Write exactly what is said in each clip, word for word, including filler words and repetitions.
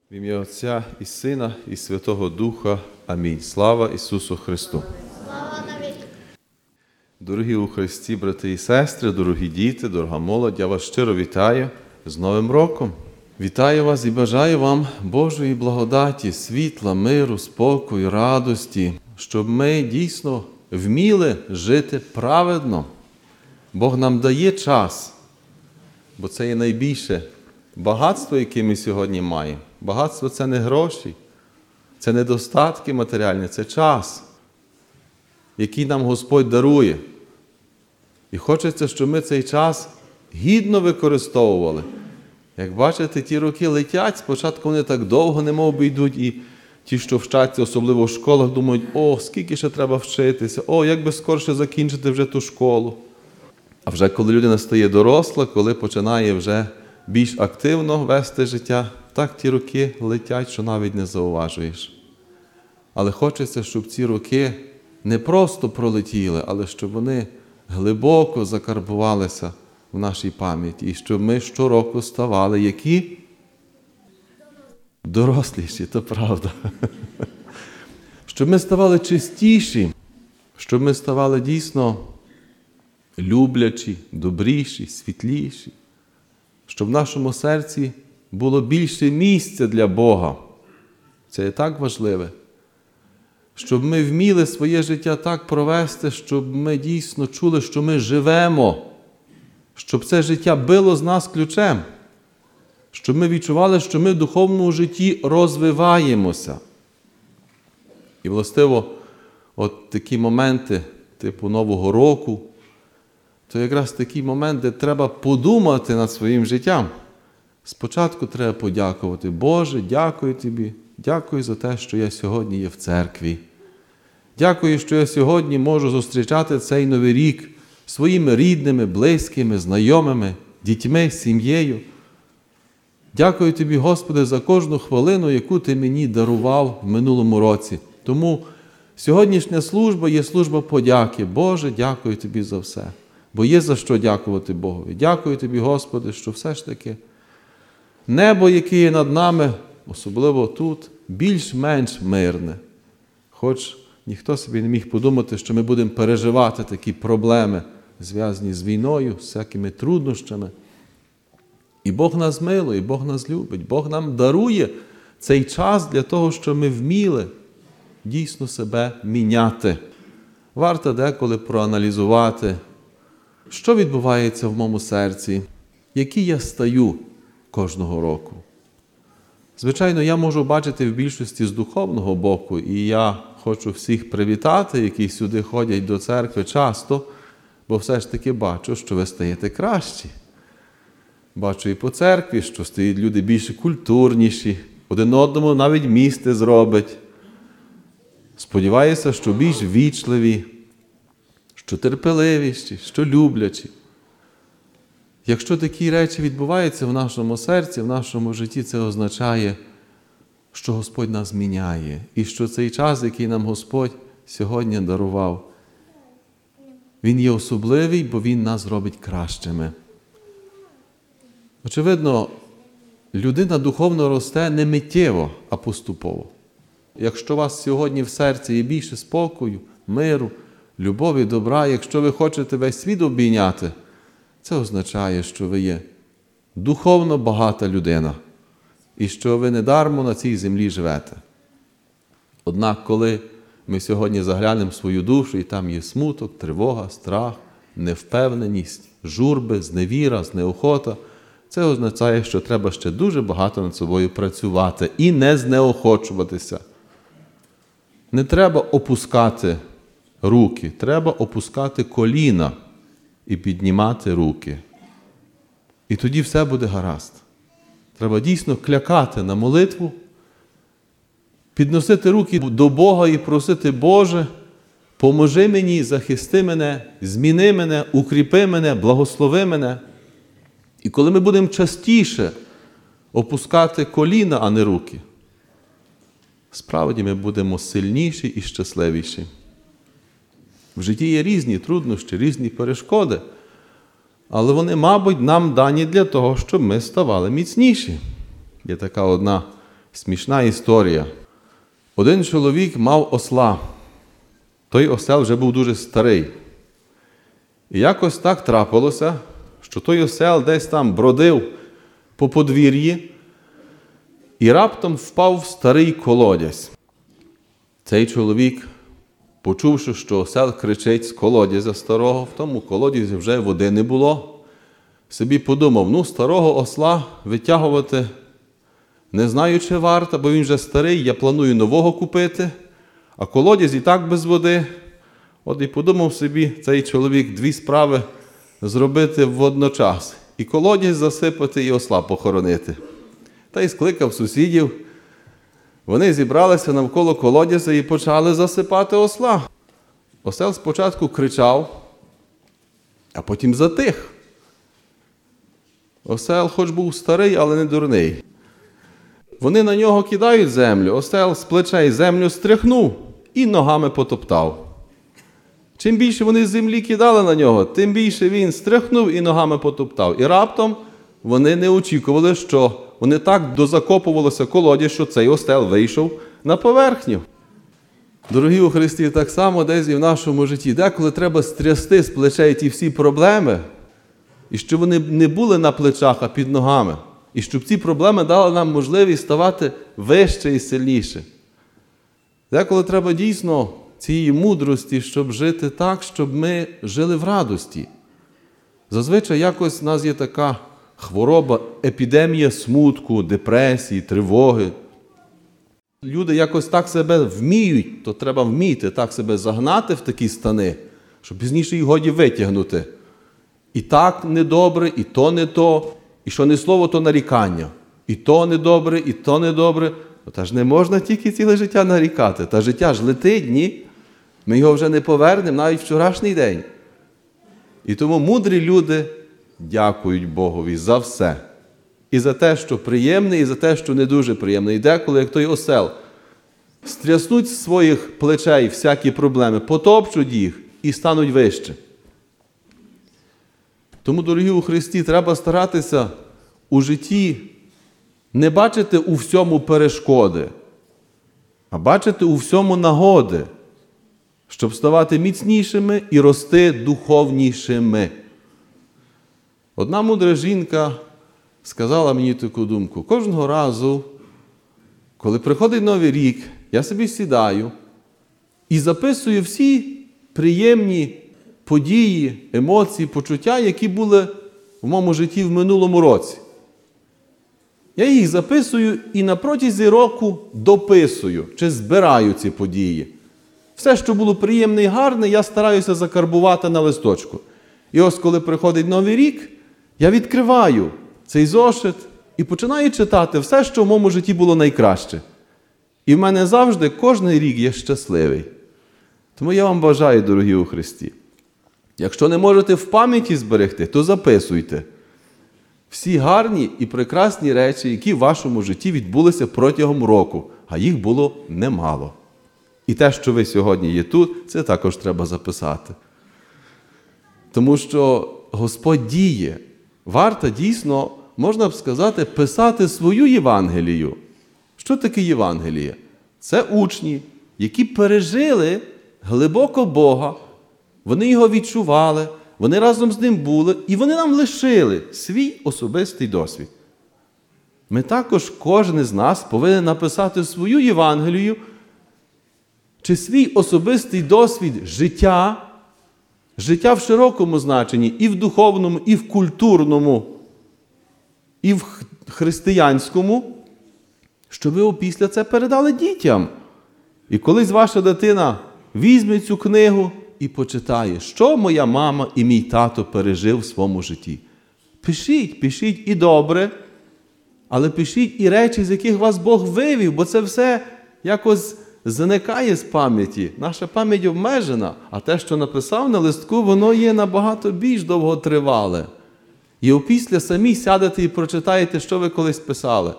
В ім'я Отця і Сина, і Святого Духа. Амінь. Слава Ісусу Христу! Слава навіки! Дорогі у Христі, брати і сестри, дорогі діти, дорога молодь, я вас щиро вітаю з Новим роком. Вітаю вас і бажаю вам Божої благодаті, світла, миру, спокою, радості, щоб ми дійсно вміли жити праведно. Бог нам дає час, бо це є найбільше багатство, яке ми сьогодні маємо. Багатство – це не гроші, це не достатки матеріальні, це час, який нам Господь дарує. І хочеться, щоб ми цей час гідно використовували. Як бачите, ті роки летять, спочатку вони так довго немов би йдуть, і ті, що вчаться, особливо в школах, думають, о, скільки ще треба вчитися, о, як би скорше закінчити вже ту школу. А вже коли людина стає доросла, коли починає вже більш активно вести життя, так ті роки летять, що навіть не зауважуєш. Але хочеться, щоб ці роки не просто пролетіли, але щоб вони глибоко закарбувалися в нашій пам'яті. І щоб ми щороку ставали які? Доросліші, то правда. Щоб ми ставали чистіші, щоб ми ставали дійсно люблячі, добріші, світліші. Щоб в нашому серці було більше місця для Бога. Це є так важливе. Щоб ми вміли своє життя так провести, щоб ми дійсно чули, що ми живемо. Щоб це життя било з нас ключем. Щоб ми відчували, що ми в духовному житті розвиваємося. І, властиво, от такі моменти, типу Нового року, то якраз такий момент, де треба подумати над своїм життям. Спочатку треба подякувати. Боже, дякую Тобі, дякую за те, що я сьогодні є в церкві. Дякую, що я сьогодні можу зустрічати цей Новий рік своїми рідними, близькими, знайомими, дітьми, сім'єю. Дякую Тобі, Господи, за кожну хвилину, яку Ти мені дарував в минулому році. Тому сьогоднішня служба є служба подяки. Боже, дякую Тобі за все. Бо є за що дякувати Богові. Дякую Тобі, Господи, що все ж таки небо, яке є над нами, особливо тут, більш-менш мирне. Хоч ніхто собі не міг подумати, що ми будемо переживати такі проблеми, зв'язані з війною, з всякими труднощами. І Бог нас милує, і Бог нас любить. Бог нам дарує цей час для того, щоб ми вміли дійсно себе міняти. Варто деколи проаналізувати, що відбувається в моєму серці, який я стаю кожного року. Звичайно, я можу бачити в більшості з духовного боку, і я хочу всіх привітати, які сюди ходять до церкви часто, бо все ж таки бачу, що ви стаєте кращі. Бачу і по церкві, що стають люди більш культурніші, один одному навіть місце зробить. Сподіваюся, що більш вічливі, що терпеливіші, що люблячі. Якщо такі речі відбуваються в нашому серці, в нашому житті, це означає, що Господь нас міняє. І що цей час, який нам Господь сьогодні дарував, він є особливий, бо він нас робить кращими. Очевидно, людина духовно росте не миттєво, а поступово. Якщо у вас сьогодні в серці є більше спокою, миру, любові, добра, якщо ви хочете весь світ обійняти, це означає, що ви є духовно багата людина і що ви недармо на цій землі живете. Однак, коли ми сьогодні заглянемо в свою душу, і там є смуток, тривога, страх, невпевненість, журби, зневіра, знеохота, це означає, що треба ще дуже багато над собою працювати і не знеохочуватися. Не треба опускати руки, треба опускати коліна і піднімати руки. І тоді все буде гаразд. Треба дійсно клякати на молитву, підносити руки до Бога і просити: Боже, поможи мені, захисти мене, зміни мене, укріпи мене, благослови мене. І коли ми будемо частіше опускати коліна, а не руки, справді ми будемо сильніші і щасливіші. В житті є різні труднощі, різні перешкоди, але вони, мабуть, нам дані для того, щоб ми ставали міцніші. Є така одна смішна історія. Один чоловік мав осла. Той осел вже був дуже старий. І якось так трапилося, що той осел десь там бродив по подвір'ї і раптом впав в старий колодязь. Цей чоловік, почувши, що осел кричить з колодязя старого, в тому колодязі вже води не було, собі подумав, ну, старого осла витягувати не знаю, чи варто, бо він вже старий, я планую нового купити, а колодязь і так без води. От і подумав собі цей чоловік дві справи зробити водночас. І колодязь засипати, і осла похоронити. Та й скликав сусідів. Вони зібралися навколо колодязя і почали засипати осла. Осел спочатку кричав, а потім затих. Осел хоч був старий, але не дурний. Вони на нього кидають землю, осел з плечей землю стряхнув і ногами потоптав. Чим більше вони з землі кидали на нього, тим більше він стряхнув і ногами потоптав. І раптом вони не очікували, що вони так дозакопувалися колодязь, що цей осел вийшов на поверхню. Дорогі у Христі, так само десь і в нашому житті. Деколи треба стрясти з плечей ті всі проблеми, і щоб вони не були на плечах, а під ногами. І щоб ці проблеми дали нам можливість ставати вище і сильніше. Деколи треба дійсно цієї мудрості, щоб жити так, щоб ми жили в радості. Зазвичай якось в нас є така хвороба, епідемія смутку, депресії, тривоги. Люди якось так себе вміють, то треба вміти так себе загнати в такі стани, щоб пізніше їх годі витягнути. І так недобре, і то не то, і що не слово, то нарікання. І то недобре, і то недобре. Та ж не можна тільки ціле життя нарікати. Та життя ж летить, ні? Ми його вже не повернемо навіть вчорашній день. І тому мудрі люди дякують Богові за все. І за те, що приємне, і за те, що не дуже приємне. І деколи, як той осел, стряснуть з своїх плечей всякі проблеми, потопчуть їх і стануть вище. Тому, дорогі у Христі, треба старатися у житті не бачити у всьому перешкоди, а бачити у всьому нагоди, щоб ставати міцнішими і рости духовнішими. Одна мудра жінка сказала мені таку думку. Кожного разу, коли приходить Новий рік, я собі сідаю і записую всі приємні події, емоції, почуття, які були в моєму житті в минулому році. Я їх записую і на протязі року дописую, чи збираю ці події. Все, що було приємне і гарне, я стараюся закарбувати на листочку. І ось коли приходить Новий рік, я відкриваю цей зошит і починаю читати все, що в моєму житті було найкраще. І в мене завжди кожен рік є щасливий. Тому я вам бажаю, дорогі у Христі, якщо не можете в пам'яті зберегти, то записуйте всі гарні і прекрасні речі, які в вашому житті відбулися протягом року, а їх було немало. І те, що ви сьогодні є тут, це також треба записати. Тому що Господь діє. Варто дійсно, можна б сказати, писати свою Євангелію. Що таке Євангеліє? Це учні, які пережили глибоко Бога, вони його відчували, вони разом з ним були, і вони нам лишили свій особистий досвід. Ми також, кожен із нас, повинен написати свою Євангелію, чи свій особистий досвід життя, життя в широкому значенні, і в духовному, і в культурному, і в християнському, щоб ви опісля це передали дітям. І колись ваша дитина візьме цю книгу і почитає, що моя мама і мій тато пережив в своєму житті. Пишіть, пишіть і добре, але пишіть і речі, з яких вас Бог вивів, бо це все якось зникає з пам'яті. Наша пам'ять обмежена, а те, що написав на листку, воно є набагато більш довготривале. І опісля самі сядете і прочитаєте, що ви колись писали.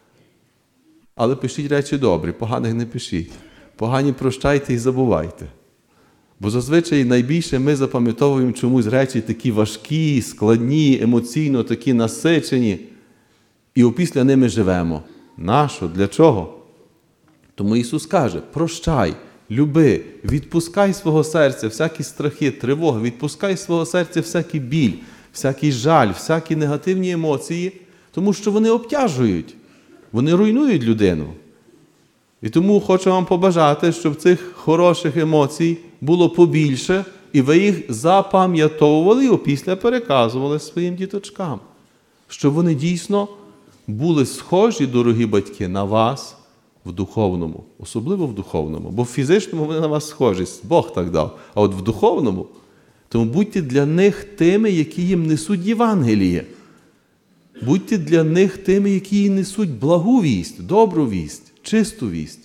Але пишіть речі добрі, поганих не пишіть. Погані прощайте і забувайте. Бо зазвичай найбільше ми запам'ятовуємо чомусь речі такі важкі, складні, емоційно такі насичені. І опісля ними живемо. Нащо? Для чого? Тому Ісус каже, прощай, люби, відпускай свого серця всякі страхи, тривоги, відпускай свого серця всякий біль, всякий жаль, всякі негативні емоції, тому що вони обтяжують, вони руйнують людину. І тому хочу вам побажати, щоб цих хороших емоцій було побільше, і ви їх запам'ятовували і опісля переказували своїм діточкам. Щоб вони дійсно були схожі, дорогі батьки, на вас в духовному, особливо в духовному. Бо в фізичному вони на вас схожі, Бог так дав. А от в духовному, тому будьте для них тими, які їм несуть Євангеліє. Будьте для них тими, які їм несуть благу вість, добру вість, чисту вість.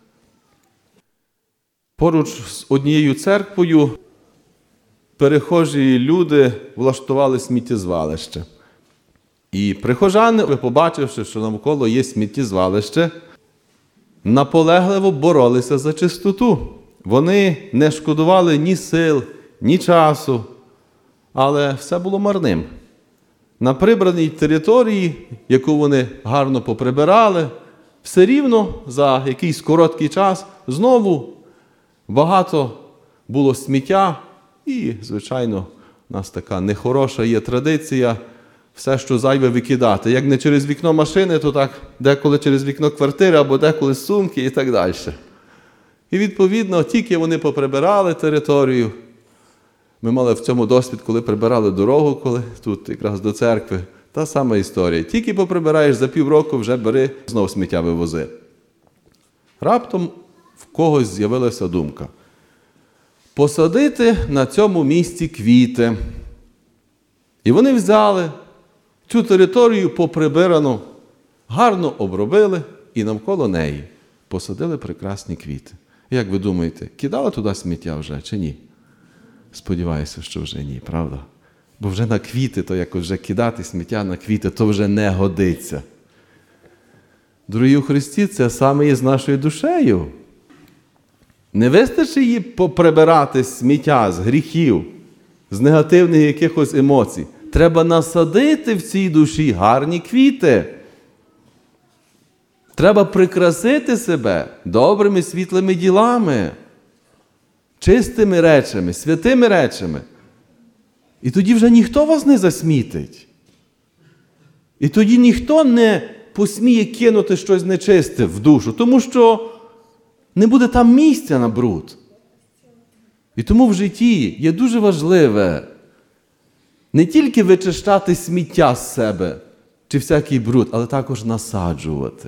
Поруч з однією церквою перехожі люди влаштували сміттєзвалище. І прихожани, побачивши, що навколо є сміттєзвалище, наполегливо боролися за чистоту. Вони не шкодували ні сил, ні часу, але все було марним. На прибраній території, яку вони гарно поприбирали, все рівно за якийсь короткий час знову багато було сміття. І, звичайно, у нас така нехороша є традиція все, що зайве, викидати. Як не через вікно машини, то так деколи через вікно квартири, або деколи сумки і так далі. І, відповідно, тільки вони поприбирали територію. Ми мали в цьому досвід, коли прибирали дорогу, коли тут якраз до церкви. Та сама історія. Тільки поприбираєш, за півроку вже бери, знову сміття вивози. Раптом в когось з'явилася думка. Посадити на цьому місці квіти. І вони взяли цю територію поприбирану, гарно обробили і навколо неї посадили прекрасні квіти. Як ви думаєте, кидали туди сміття вже чи ні? Сподіваюся, що вже ні, правда? Бо вже на квіти, то якось вже кидати сміття на квіти, то вже не годиться. Дорогі у Христі, це саме є з нашою душею. Не вистачить її поприбирати сміття з гріхів, з негативних якихось емоцій. Треба насадити в цій душі гарні квіти. Треба прикрасити себе добрими світлими ділами, чистими речами, святими речами. І тоді вже ніхто вас не засмітить. І тоді ніхто не посміє кинути щось нечисте в душу, тому що не буде там місця на бруд. І тому в житті є дуже важливе не тільки вичищати сміття з себе, чи всякий бруд, але також насаджувати.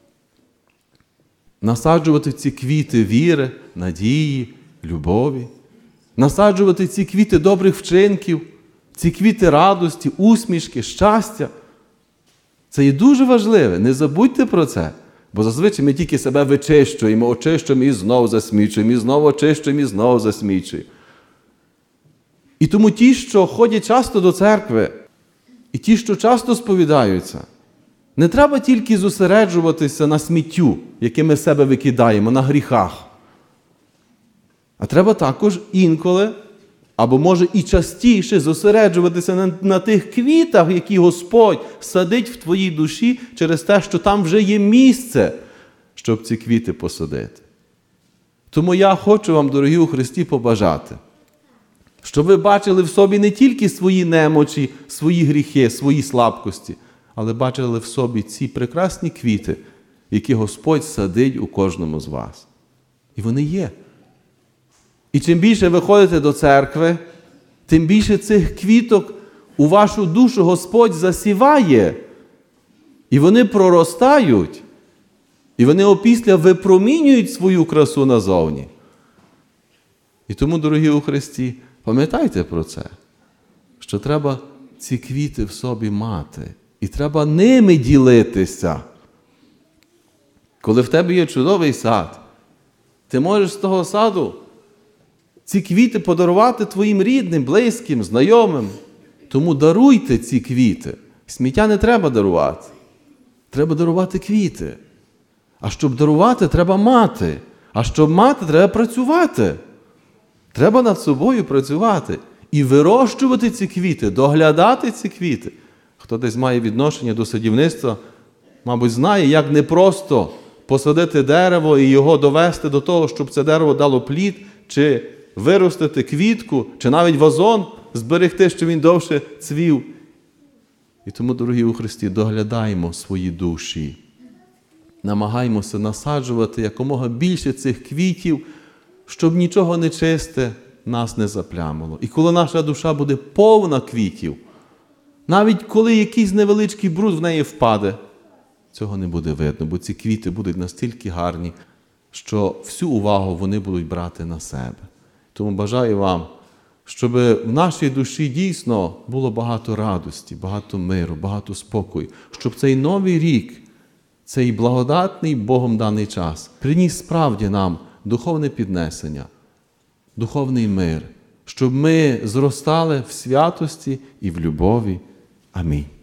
Насаджувати ці квіти віри, надії, любові. Насаджувати ці квіти добрих вчинків, ці квіти радості, усмішки, щастя. Це є дуже важливе, не забудьте про це. Бо зазвичай ми тільки себе вичищуємо, очищуємо і знову засмічуємо, і знову очищуємо, і знову засмічуємо. І тому ті, що ходять часто до церкви, і ті, що часто сповідаються, не треба тільки зосереджуватися на сміттю, яке ми себе викидаємо, на гріхах. А треба також інколи, або може і частіше зосереджуватися на, на тих квітах, які Господь садить в твоїй душі через те, що там вже є місце, щоб ці квіти посадити. Тому я хочу вам, дорогі у Христі, побажати, щоб ви бачили в собі не тільки свої немочі, свої гріхи, свої слабкості, але бачили в собі ці прекрасні квіти, які Господь садить у кожному з вас. І вони є. І чим більше ви ходите до церкви, тим більше цих квіток у вашу душу Господь засіває. І вони проростають. І вони опісля випромінюють свою красу назовні. І тому, дорогі у Христі, пам'ятайте про це, що треба ці квіти в собі мати. І треба ними ділитися. Коли в тебе є чудовий сад, ти можеш з того саду ці квіти подарувати твоїм рідним, близьким, знайомим. Тому даруйте ці квіти. Сміття не треба дарувати. Треба дарувати квіти. А щоб дарувати, треба мати. А щоб мати, треба працювати. Треба над собою працювати. І вирощувати ці квіти, доглядати ці квіти. Хто десь має відношення до садівництва, мабуть, знає, як непросто посадити дерево і його довести до того, щоб це дерево дало плід, чи виростити квітку, чи навіть вазон зберегти, щоб він довше цвів. І тому, дорогі у Христі, доглядаємо свої душі. Намагаємося насаджувати якомога більше цих квітів, щоб нічого нечисте нас не заплямило. І коли наша душа буде повна квітів, навіть коли якийсь невеличкий бруд в неї впаде, цього не буде видно, бо ці квіти будуть настільки гарні, що всю увагу вони будуть брати на себе. Тому бажаю вам, щоб в нашій душі дійсно було багато радості, багато миру, багато спокою, щоб цей новий рік, цей благодатний Богом даний час приніс справді нам духовне піднесення, духовний мир, щоб ми зростали в святості і в любові. Амінь.